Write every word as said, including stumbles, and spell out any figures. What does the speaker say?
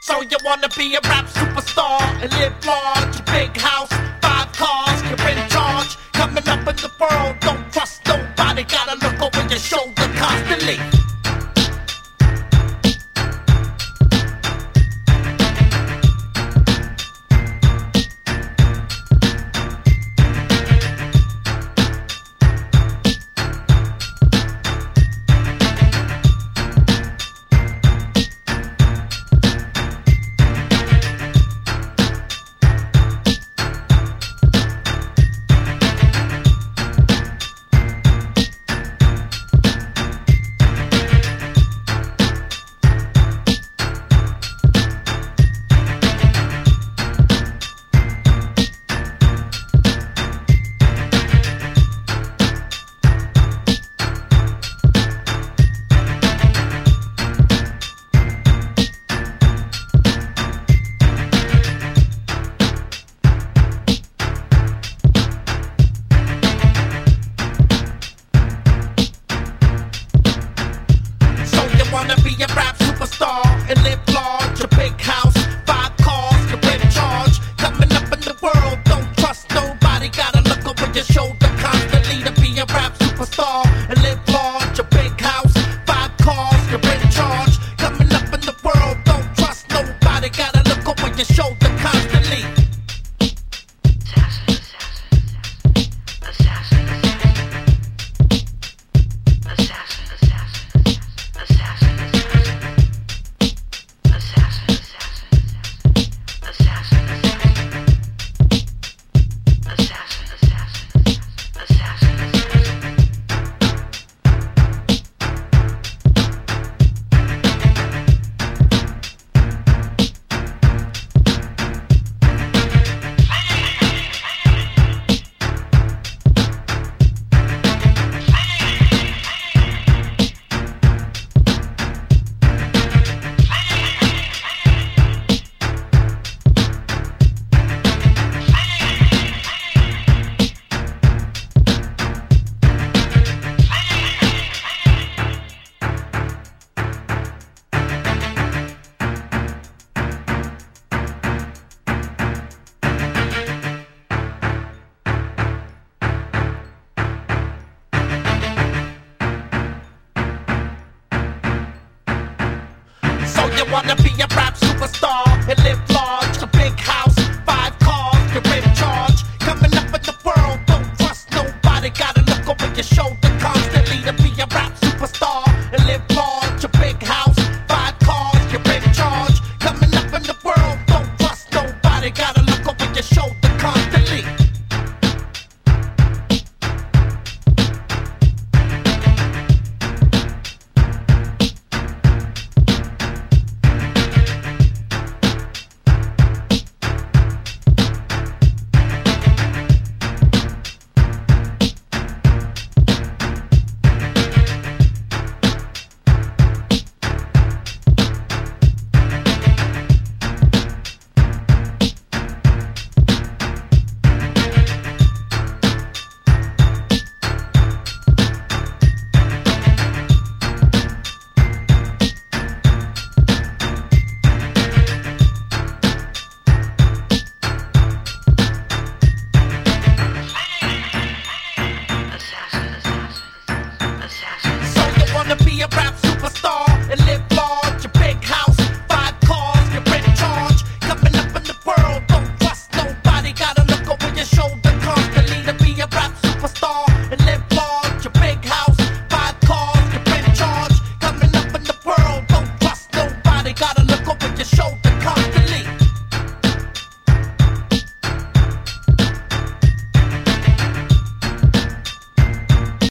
So you wanna be a rap superstar and live large, a big house, five cars, you're in charge. Coming up in the world, don't trust nobody, gotta look over your shoulder constantly. Wanna be a rap superstar and live large, a big house, five cars, you're in charge. Coming up in the world, don't trust nobody, gotta look over your shoulder constantly. To be a rap superstar and live large, a big house, five cars, you're in charge. Coming up in the world, don't trust nobody, gotta look over your shoulder constantly. So you wanna be a rap superstar and live large, a big house, five cars, you're in charge. Coming up in the world, don't trust nobody, gotta look over your shoulder constantly. To be a rap superstar and live large, a big house, five cars, you're in charge. Coming up in the world, don't trust nobody, gotta look over your shoulder constantly. Wanna be a rap superstar and live large, a big house, five cars, you're in charge. Coming up in the world, don't trust nobody, gotta look over your shoulder constantly. To be a rap superstar and live large, a big house, five cars, you're in charge. Coming up in the world, don't trust nobody, gotta look over your shoulder constantly.